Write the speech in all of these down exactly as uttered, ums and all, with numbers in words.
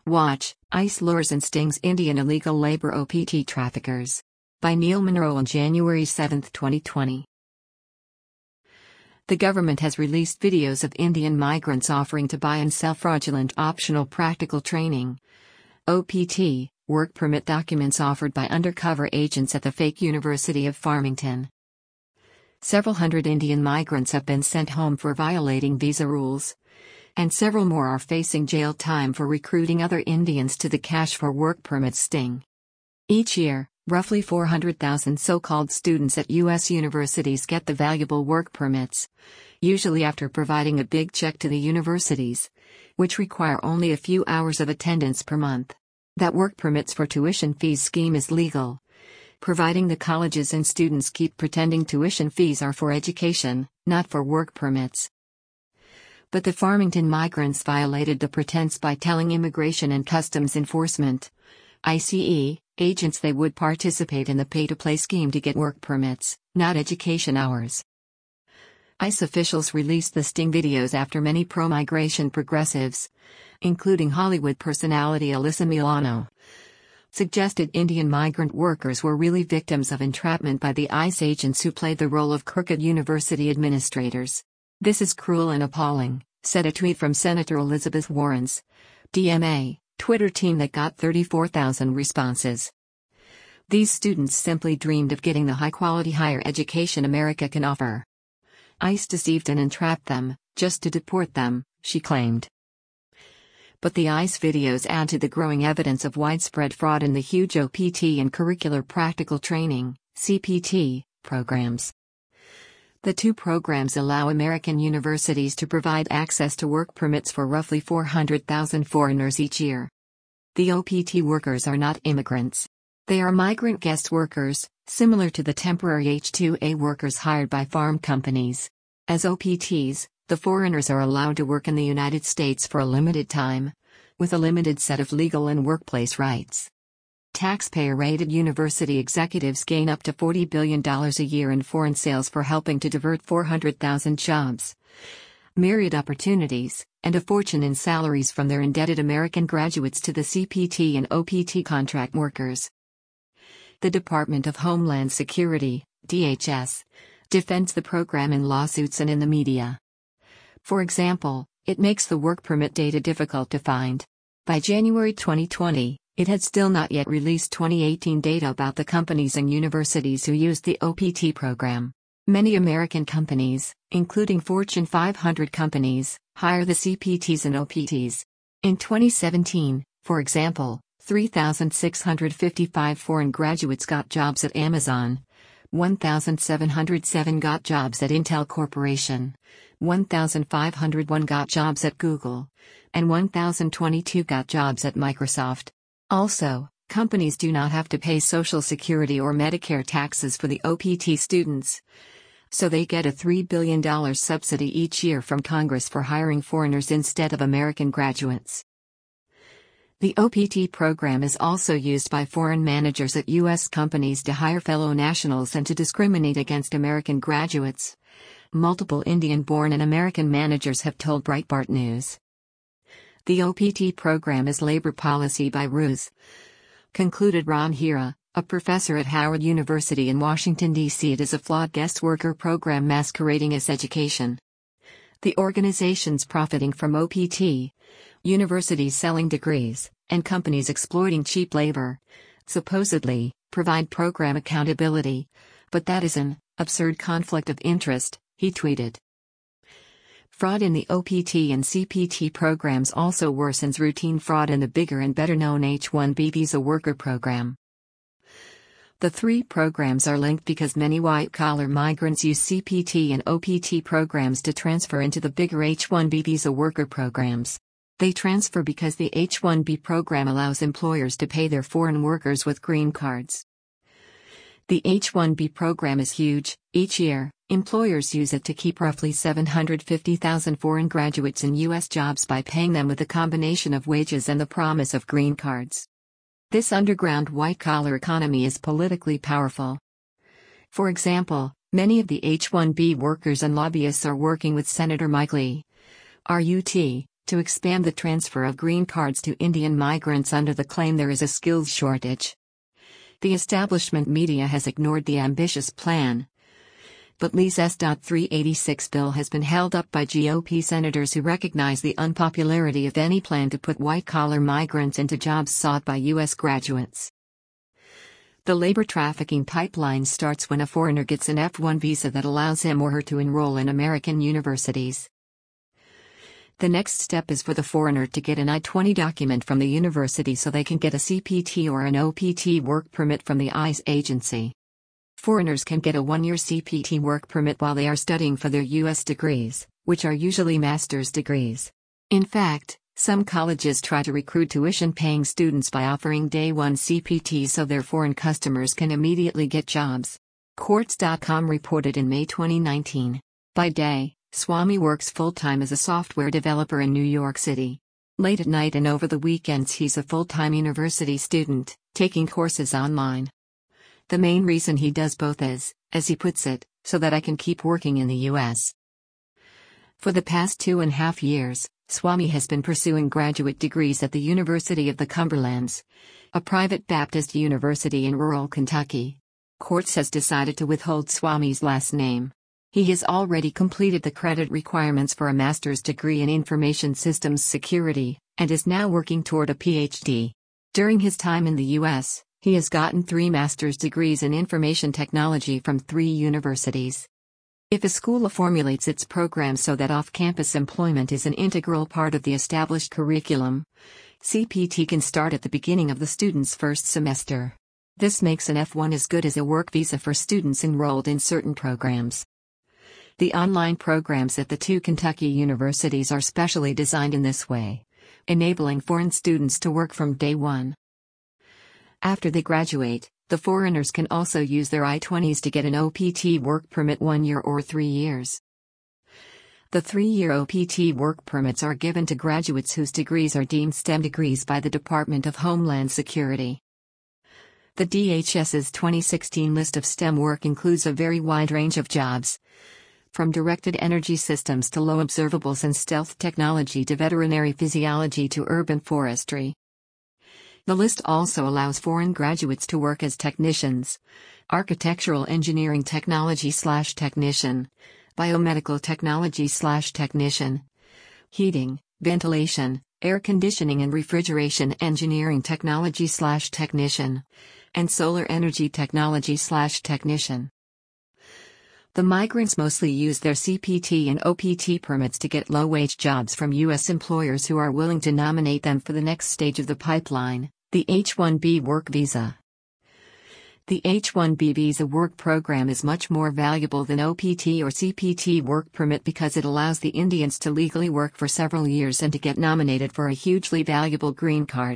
Watch, ICE lures and stings Indian illegal labor O P T traffickers. By Neil Monroe on January seventh, twenty twenty. The government has released videos of Indian migrants offering to buy and sell fraudulent optional practical training O P T work permit documents offered by undercover agents at the fake University of Farmington. Several hundred Indian migrants have been sent home for violating visa rules, and several more are facing jail time for recruiting other Indians to the cash for work permits sting. Each year, roughly four hundred thousand so-called students at U S universities get the valuable work permits, usually after providing a big check to the universities, which require only a few hours of attendance per month. That work permits for tuition fees scheme is legal, providing the colleges and students keep pretending tuition fees are for education, not for work permits. But the Farmington migrants violated the pretense by telling Immigration and Customs Enforcement I C E agents they would participate in the pay-to-play scheme to get work permits, not education hours. ICE officials released the sting videos after many pro-migration progressives, including Hollywood personality Alyssa Milano, suggested Indian migrant workers were really victims of entrapment by the ICE agents who played the role of crooked university administrators. "This is cruel and appalling," said a tweet from Senator Elizabeth Warren's D M A Twitter team that got thirty-four thousand responses. These students simply dreamed of getting the high-quality higher education America can offer. ICE deceived and entrapped them, just to deport them, she claimed. But the ICE videos add to the growing evidence of widespread fraud in the huge O P T and Curricular Practical Training (C P T) programs. The two programs allow American universities to provide access to work permits for roughly four hundred thousand foreigners each year. The O P T workers are not immigrants. They are migrant guest workers, similar to the temporary H two A workers hired by farm companies. As O P Ts, the foreigners are allowed to work in the United States for a limited time, with a limited set of legal and workplace rights. Taxpayer-rated university executives gain up to forty billion dollars a year in foreign sales for helping to divert four hundred thousand jobs, myriad opportunities, and a fortune in salaries from their indebted American graduates to the C P T and O P T contract workers. The Department of Homeland Security, D H S, defends the program in lawsuits and in the media. For example, it makes the work permit data difficult to find. By January twenty twenty, it had still not yet released twenty eighteen data about the companies and universities who used the O P T program. Many American companies, including Fortune five hundred companies, hire the C P Ts and O P Ts. In twenty seventeen, for example, three thousand six hundred fifty-five foreign graduates got jobs at Amazon, one thousand seven hundred seven got jobs at Intel Corporation, one thousand five hundred one got jobs at Google, and one thousand twenty-two got jobs at Microsoft. Also, companies do not have to pay Social Security or Medicare taxes for the O P T students, so they get a three billion dollars subsidy each year from Congress for hiring foreigners instead of American graduates. The O P T program is also used by foreign managers at U S companies to hire fellow nationals and to discriminate against American graduates. Multiple Indian-born and American managers have told Breitbart News. The O P T program is labor policy by ruse, concluded Ron Hira, a professor at Howard University in Washington, D C It is a flawed guest worker program masquerading as education. The organizations profiting from O P T, universities selling degrees, and companies exploiting cheap labor, supposedly, provide program accountability, but that is an absurd conflict of interest, he tweeted. Fraud in the O P T and C P T programs also worsens routine fraud in the bigger and better-known H one B visa worker program. The three programs are linked because many white-collar migrants use C P T and O P T programs to transfer into the bigger H one B visa worker programs. They transfer because the H one B program allows employers to pay their foreign workers with green cards. The H one B program is huge. Each year, employers use it to keep roughly seven hundred fifty thousand foreign graduates in U S jobs by paying them with a combination of wages and the promise of green cards. This underground white-collar economy is politically powerful. For example, many of the H one B workers and lobbyists are working with Senator Mike Lee, R U T, to expand the transfer of green cards to Indian migrants under the claim there is a skills shortage. The establishment media has ignored the ambitious plan. But Lee's S three eighty-six bill has been held up by G O P senators who recognize the unpopularity of any plan to put white-collar migrants into jobs sought by U S graduates. The labor trafficking pipeline starts when a foreigner gets an F one visa that allows him or her to enroll in American universities. The next step is for the foreigner to get an I twenty document from the university so they can get a C P T or an O P T work permit from the ICE agency. Foreigners can get a one-year C P T work permit while they are studying for their U S degrees, which are usually master's degrees. In fact, some colleges try to recruit tuition-paying students by offering day one C P Ts so their foreign customers can immediately get jobs. Quartz dot com reported in May twenty nineteen. By day, Swamy works full-time as a software developer in New York City. Late at night and over the weekends he's a full-time university student, taking courses online. The main reason he does both is, as he puts it, so that I can keep working in the U S. For the past two and a half years, Swamy has been pursuing graduate degrees at the University of the Cumberlands, a private Baptist university in rural Kentucky. Quartz has decided to withhold Swamy's last name. He has already completed the credit requirements for a master's degree in information systems security, and is now working toward a P H D. During his time in the U S, he has gotten three master's degrees in information technology from three universities. If a school formulates its program so that off-campus employment is an integral part of the established curriculum, C P T can start at the beginning of the student's first semester. This makes an F one as good as a work visa for students enrolled in certain programs. The online programs at the two Kentucky universities are specially designed in this way, enabling foreign students to work from day one. After they graduate, the foreigners can also use their I twenties to get an O P T work permit one year or three years. The three-year O P T work permits are given to graduates whose degrees are deemed STEM degrees by the Department of Homeland Security. The D H S's twenty sixteen list of STEM work includes a very wide range of jobs, from directed energy systems to low observables and stealth technology to veterinary physiology to urban forestry. The list also allows foreign graduates to work as technicians, architectural engineering technology slash technician, biomedical technology slash technician, heating, ventilation, air conditioning and refrigeration engineering technology slash technician, and solar energy technology slash technician. The migrants mostly use their C P T and O P T permits to get low-wage jobs from U S employers who are willing to nominate them for the next stage of the pipeline, the H one B work visa. The H one B visa work program is much more valuable than O P T or C P T work permit because it allows the Indians to legally work for several years and to get nominated for a hugely valuable green card.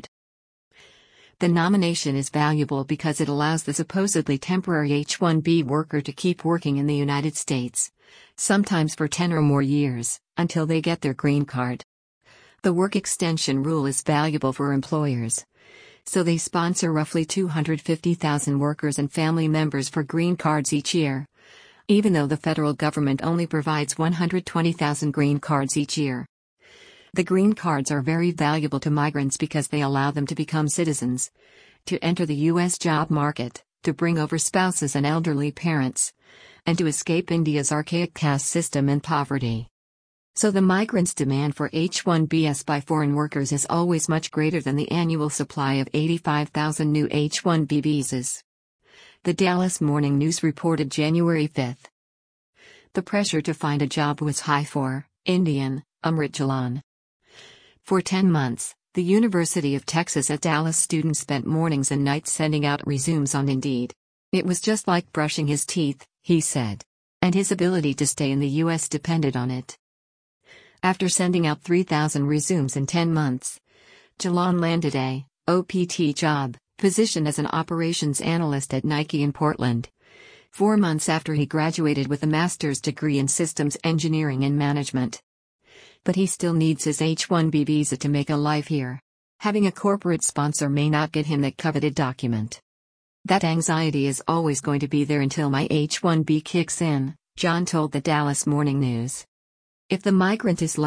The nomination is valuable because it allows the supposedly temporary H one B worker to keep working in the United States, sometimes for ten or more years, until they get their green card. The work extension rule is valuable for employers, so they sponsor roughly two hundred fifty thousand workers and family members for green cards each year, even though the federal government only provides one hundred twenty thousand green cards each year. The green cards are very valuable to migrants because they allow them to become citizens, to enter the U S job market, to bring over spouses and elderly parents, and to escape India's archaic caste system and poverty. So the migrants' demand for H one Bs by foreign workers is always much greater than the annual supply of eighty-five thousand new H one B visas. The Dallas Morning News reported January fifth. The pressure to find a job was high for Indian Amrit Jalan. For ten months, the University of Texas at Dallas student spent mornings and nights sending out resumes on Indeed. It was just like brushing his teeth, he said. And his ability to stay in the U S depended on it. After sending out three thousand resumes in ten months, Jalan landed a O P T job, position as an operations analyst at Nike in Portland, four months after he graduated with a master's degree in systems engineering and management. But he still needs his H one B visa to make a life here. Having a corporate sponsor may not get him that coveted document. That anxiety is always going to be there until my H one B kicks in, John told the Dallas Morning News. If the migrant is lucky,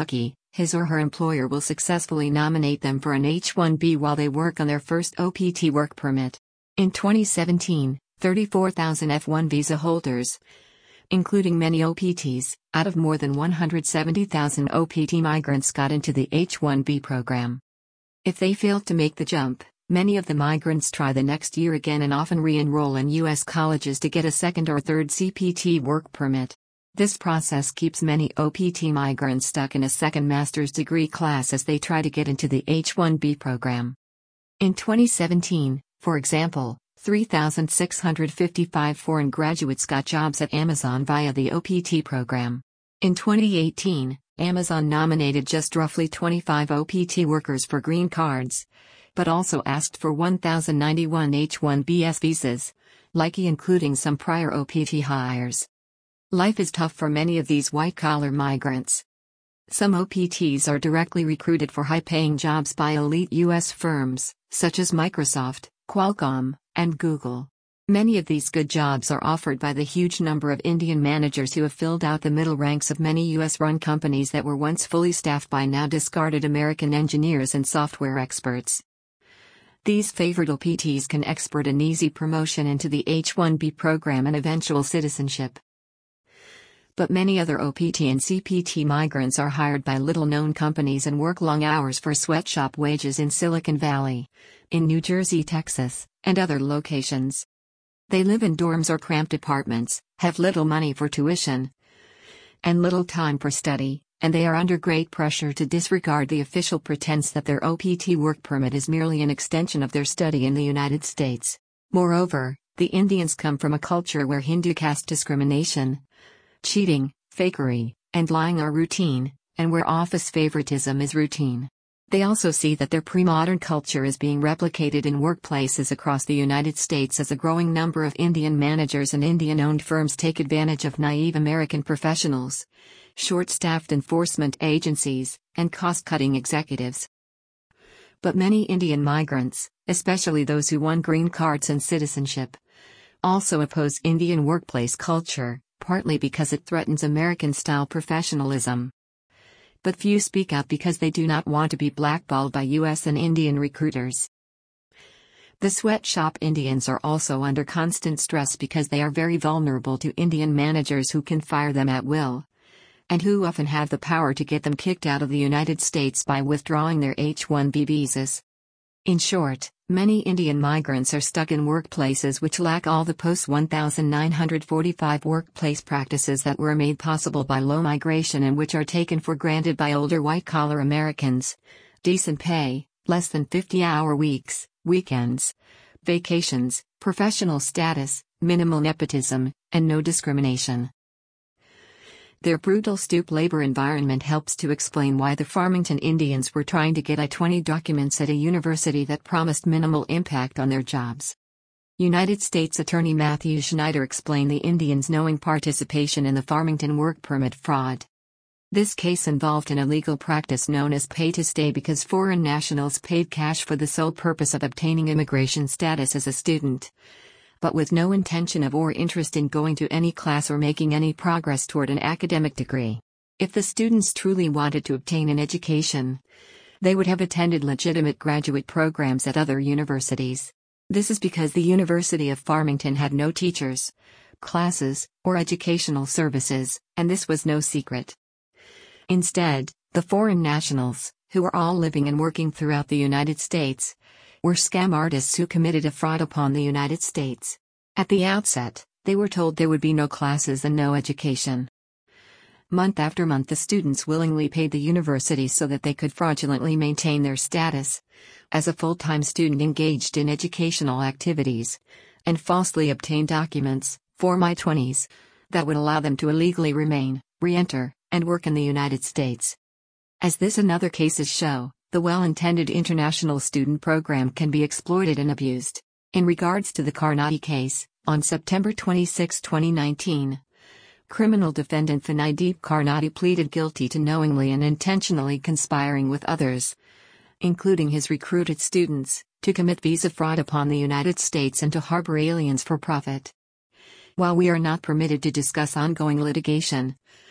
his or her employer will successfully nominate them for an H one B while they work on their first O P T work permit. In twenty seventeen, thirty-four thousand F one visa holders, including many O P Ts, out of more than one hundred seventy thousand O P T migrants got into the H one B program. If they failed to make the jump, many of the migrants try the next year again and often re-enroll in U S colleges to get a second or third C P T work permit. This process keeps many O P T migrants stuck in a second master's degree class as they try to get into the H one B program. In twenty seventeen, for example, three thousand six hundred fifty-five foreign graduates got jobs at Amazon via the O P T program. In twenty eighteen, Amazon nominated just roughly twenty-five O P T workers for green cards, but also asked for one thousand ninety-one H one B S visas, likely including some prior O P T hires. Life is tough for many of these white-collar migrants. Some O P Ts are directly recruited for high-paying jobs by elite U S firms, such as Microsoft, Qualcomm, and Google. Many of these good jobs are offered by the huge number of Indian managers who have filled out the middle ranks of many U S-run companies that were once fully staffed by now discarded American engineers and software experts. These favored O P Ts can expert an easy promotion into the H one B program and eventual citizenship. But many other O P T and C P T migrants are hired by little-known companies and work long hours for sweatshop wages in Silicon Valley, in New Jersey, Texas, and other locations. They live in dorms or cramped apartments, have little money for tuition, and little time for study, and they are under great pressure to disregard the official pretense that their O P T work permit is merely an extension of their study in the United States. Moreover, the Indians come from a culture where Hindu caste discrimination, cheating, fakery, and lying are routine, and where office favoritism is routine. They also see that their pre-modern culture is being replicated in workplaces across the United States as a growing number of Indian managers and Indian-owned firms take advantage of naive American professionals, short-staffed enforcement agencies, and cost-cutting executives. But many Indian migrants, especially those who won green cards and citizenship, also oppose Indian workplace culture, partly because it threatens American-style professionalism. But few speak out because they do not want to be blackballed by U S and Indian recruiters. The sweatshop Indians are also under constant stress because they are very vulnerable to Indian managers who can fire them at will, and who often have the power to get them kicked out of the United States by withdrawing their H one B visas. In short, many Indian migrants are stuck in workplaces which lack all the post nineteen forty-five workplace practices that were made possible by low migration and which are taken for granted by older white-collar Americans: decent pay, less than fifty-hour weeks, weekends, vacations, professional status, minimal nepotism, and no discrimination. Their brutal stoop labor environment helps to explain why the Farmington Indians were trying to get I twenty documents at a university that promised minimal impact on their jobs. United States Attorney Matthew Schneider explained the Indians' knowing participation in the Farmington work permit fraud. This case involved an illegal practice known as pay to stay because foreign nationals paid cash for the sole purpose of obtaining immigration status as a student, but with no intention of or interest in going to any class or making any progress toward an academic degree. If the students truly wanted to obtain an education, they would have attended legitimate graduate programs at other universities. This is because the University of Farmington had no teachers, classes, or educational services, and this was no secret. Instead, the foreign nationals, who were all living and working throughout the United States, were scam artists who committed a fraud upon the United States. At the outset, they were told there would be no classes and no education. Month after month, the students willingly paid the university so that they could fraudulently maintain their status as a full-time student engaged in educational activities, and falsely obtain documents, Form I twenties, that would allow them to illegally remain, re-enter, and work in the United States. As this and other cases show, the well-intended international student program can be exploited and abused. In regards to the Karnati case, on September twenty-sixth, twenty nineteen, criminal defendant Vinaydeep Karnati pleaded guilty to knowingly and intentionally conspiring with others, including his recruited students, to commit visa fraud upon the United States and to harbor aliens for profit. While we are not permitted to discuss ongoing litigation,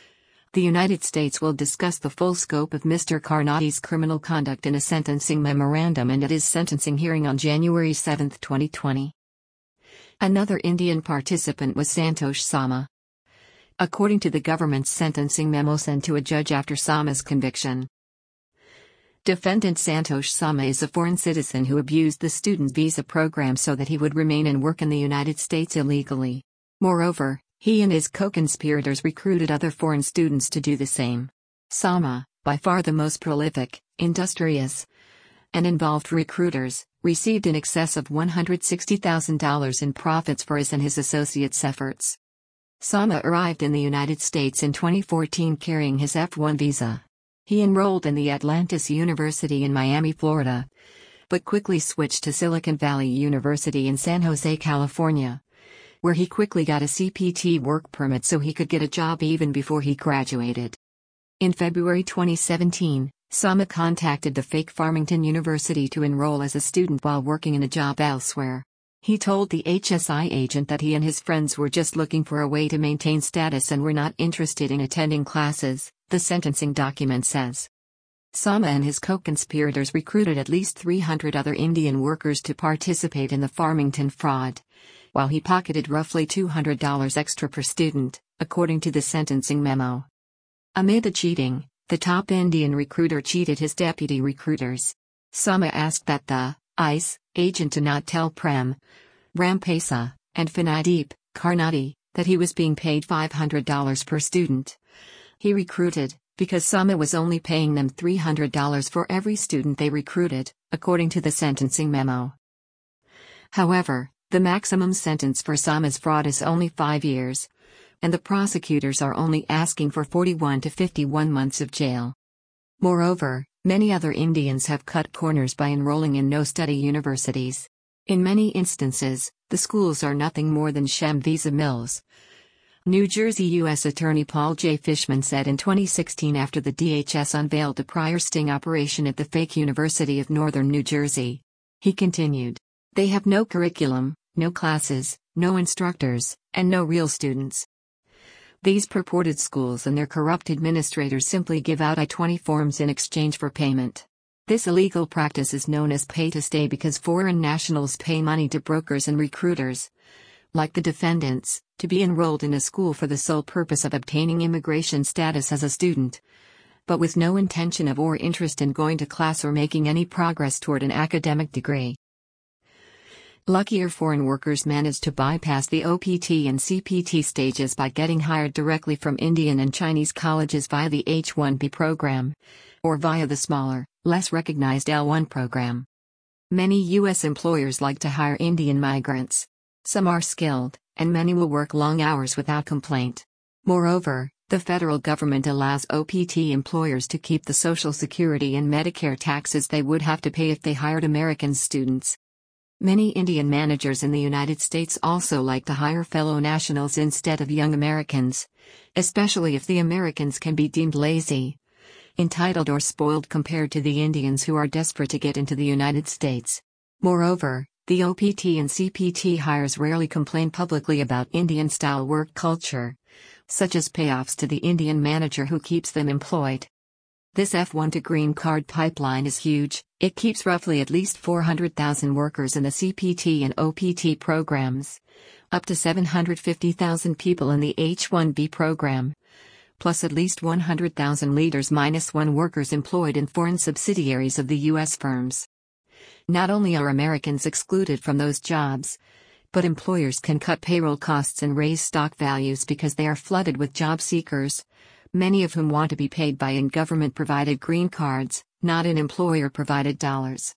The United States will discuss the full scope of Mister Karnati's criminal conduct in a sentencing memorandum and at his sentencing hearing on January seventh, twenty twenty. Another Indian participant was Santosh Sama. According to the government's sentencing memo sent to a judge after Sama's conviction, defendant Santosh Sama is a foreign citizen who abused the student visa program so that he would remain and work in the United States illegally. Moreover, he and his co-conspirators recruited other foreign students to do the same. Sama, by far the most prolific, industrious, and involved recruiters, received in excess of one hundred sixty thousand dollars in profits for his and his associates' efforts. Sama arrived in the United States in twenty fourteen carrying his F one visa. He enrolled in the Atlantis University in Miami, Florida, but quickly switched to Silicon Valley University in San Jose, California, where he quickly got a C P T work permit so he could get a job even before he graduated. In February twenty seventeen, Sama contacted the fake Farmington University to enroll as a student while working in a job elsewhere. He told the H S I agent that he and his friends were just looking for a way to maintain status and were not interested in attending classes, the sentencing document says. Sama and his co-conspirators recruited at least three hundred other Indian workers to participate in the Farmington fraud, while he pocketed roughly two hundred dollars extra per student, according to the sentencing memo. Amid the cheating, the top Indian recruiter cheated his deputy recruiters. Sama asked that the ICE agent to not tell Prem Rampesa and Fanadeep Karnati that he was being paid five hundred dollars per student he recruited, because Sama was only paying them three hundred dollars for every student they recruited, according to the sentencing memo. However, the maximum sentence for Sama's fraud is only five years, and the prosecutors are only asking for forty-one to fifty-one months of jail. Moreover, many other Indians have cut corners by enrolling in no-study universities. In many instances, the schools are nothing more than sham visa mills. New Jersey U S Attorney Paul J. Fishman said in twenty sixteen after the D H S unveiled a prior sting operation at the fake University of Northern New Jersey. He continued, "They have no curriculum, no classes, no instructors, and no real students. These purported schools and their corrupt administrators simply give out I twenty forms in exchange for payment. This illegal practice is known as pay to stay because foreign nationals pay money to brokers and recruiters, like the defendants, to be enrolled in a school for the sole purpose of obtaining immigration status as a student, but with no intention of or interest in going to class or making any progress toward an academic degree." Luckier foreign workers managed to bypass the O P T and C P T stages by getting hired directly from Indian and Chinese colleges via the H one B program, or via the smaller, less recognized L one program. Many U S employers like to hire Indian migrants. Some are skilled, and many will work long hours without complaint. Moreover, the federal government allows O P T employers to keep the Social Security and Medicare taxes they would have to pay if they hired American students. Many Indian managers in the United States also like to hire fellow nationals instead of young Americans, especially if the Americans can be deemed lazy, entitled or spoiled compared to the Indians who are desperate to get into the United States. Moreover, the O P T and C P T hires rarely complain publicly about Indian-style work culture, such as payoffs to the Indian manager who keeps them employed. This F one to green card pipeline is huge. It keeps roughly at least four hundred thousand workers in the C P T and O P T programs, up to seven hundred fifty thousand people in the H one B program, plus at least one hundred thousand leaders minus one workers employed in foreign subsidiaries of the U S firms. Not only are Americans excluded from those jobs, but employers can cut payroll costs and raise stock values because they are flooded with job seekers, many of whom want to be paid by in government-provided green cards, not in employer-provided dollars.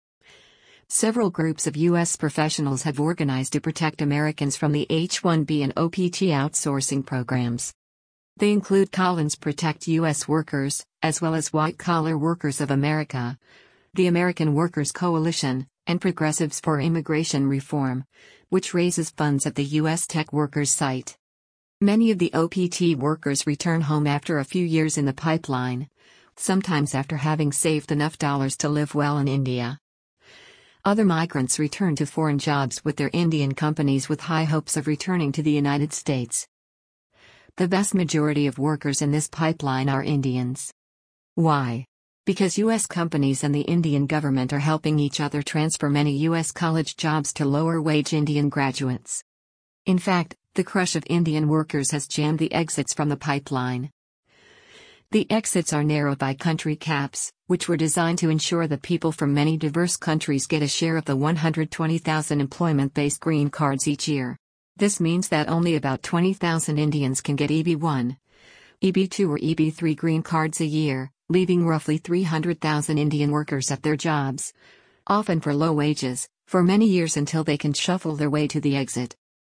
Several groups of U S professionals have organized to protect Americans from the H one B and O P T outsourcing programs. They include Collins Protect U S Workers, as well as White Collar Workers of America, the American Workers Coalition, and Progressives for Immigration Reform, which raises funds at the U S Tech Workers site. Many of the O P T workers return home after a few years in the pipeline, sometimes after having saved enough dollars to live well in India. Other migrants return to foreign jobs with their Indian companies with high hopes of returning to the United States. The vast majority of workers in this pipeline are Indians. Why? Because U S companies and the Indian government are helping each other transfer many U S college jobs to lower-wage Indian graduates. In fact, the crush of Indian workers has jammed the exits from the pipeline. The exits are narrowed by country caps, which were designed to ensure that people from many diverse countries get a share of the one hundred twenty thousand employment-based green cards each year. This means that only about twenty thousand Indians can get E B one, E B two or E B three green cards a year, leaving roughly three hundred thousand Indian workers at their jobs, often for low wages, for many years until they can shuffle their way to the exit.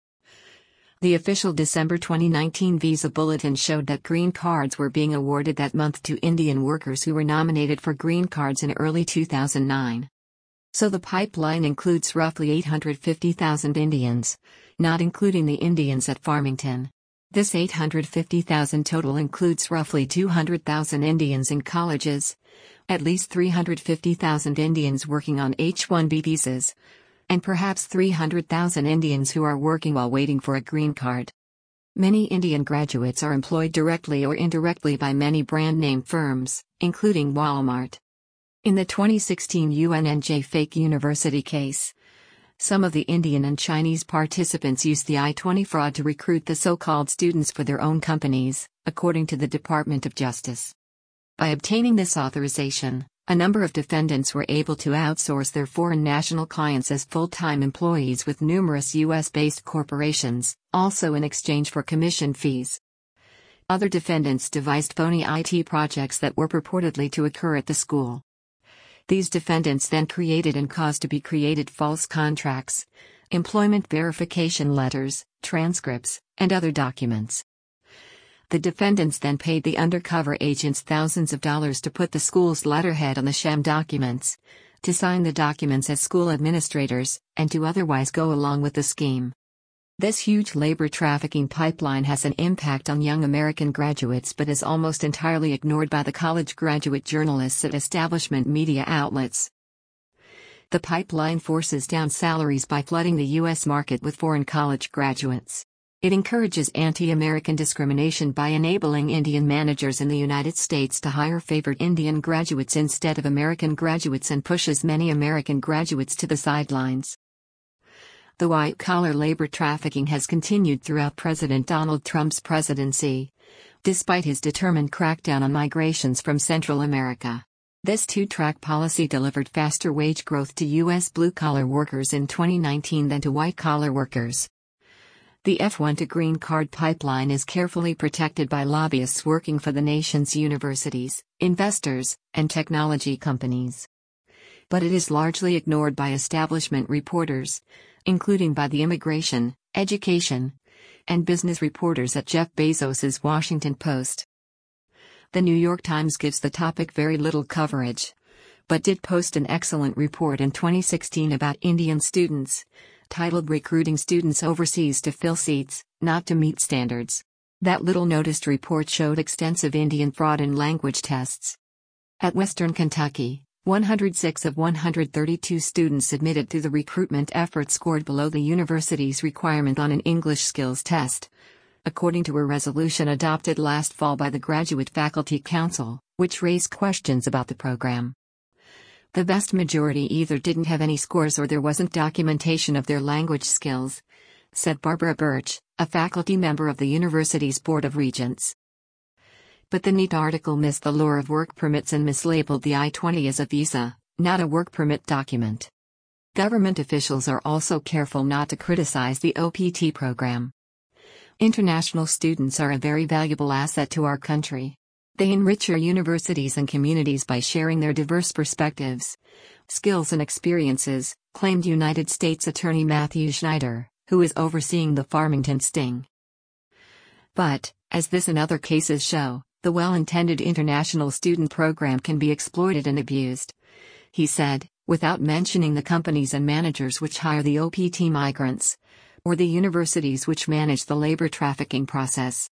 The official December twenty nineteen visa bulletin showed that green cards were being awarded that month to Indian workers who were nominated for green cards in early two thousand nine. So the pipeline includes roughly eight hundred fifty thousand Indians, not including the Indians at Farmington. This eight hundred fifty thousand total includes roughly two hundred thousand Indians in colleges, at least three hundred fifty thousand Indians working on H one B visas, and perhaps three hundred thousand Indians who are working while waiting for a green card. Many Indian graduates are employed directly or indirectly by many brand-name firms, including Walmart. In the twenty sixteen U N N J fake university case, some of the Indian and Chinese participants used the I twenty fraud to recruit the so-called students for their own companies, according to the Department of Justice. By obtaining this authorization, a number of defendants were able to outsource their foreign national clients as full-time employees with numerous U S-based corporations, also in exchange for commission fees. Other defendants devised phony I T projects that were purportedly to occur at the school. These defendants then created and caused to be created false contracts, employment verification letters, transcripts, and other documents. The defendants then paid the undercover agents thousands of dollars to put the school's letterhead on the sham documents, to sign the documents as school administrators, and to otherwise go along with the scheme. This huge labor trafficking pipeline has an impact on young American graduates but is almost entirely ignored by the college graduate journalists at establishment media outlets. The pipeline forces down salaries by flooding the U S market with foreign college graduates. It encourages anti-American discrimination by enabling Indian managers in the United States to hire favored Indian graduates instead of American graduates and pushes many American graduates to the sidelines. The white-collar labor trafficking has continued throughout President Donald Trump's presidency, despite his determined crackdown on migrations from Central America. This two-track policy delivered faster wage growth to U S blue-collar workers in twenty nineteen than to white-collar workers. The F one to green card pipeline is carefully protected by lobbyists working for the nation's universities, investors, and technology companies. But it is largely ignored by establishment reporters, including by the immigration, education, and business reporters at Jeff Bezos's Washington Post. The New York Times gives the topic very little coverage, but did post an excellent report in twenty sixteen about Indian students, titled Recruiting Students Overseas to Fill Seats, Not to Meet Standards. That little-noticed report showed extensive Indian fraud in language tests. At Western Kentucky, one hundred six of one hundred thirty-two students admitted through the recruitment effort scored below the university's requirement on an English skills test, according to a resolution adopted last fall by the Graduate Faculty Council, which raised questions about the program. The vast majority either didn't have any scores or there wasn't documentation of their language skills, said Barbara Birch, a faculty member of the university's Board of Regents. But the NEAT article missed the lure of work permits and mislabeled the I twenty as a visa, not a work permit document. Government officials are also careful not to criticize the O P T program. International students are a very valuable asset to our country. They enrich our universities and communities by sharing their diverse perspectives, skills and experiences, claimed United States Attorney Matthew Schneider, who is overseeing the Farmington sting. But, as this and other cases show, the well-intended international student program can be exploited and abused, he said, without mentioning the companies and managers which hire the O P T migrants, or the universities which manage the labor trafficking process.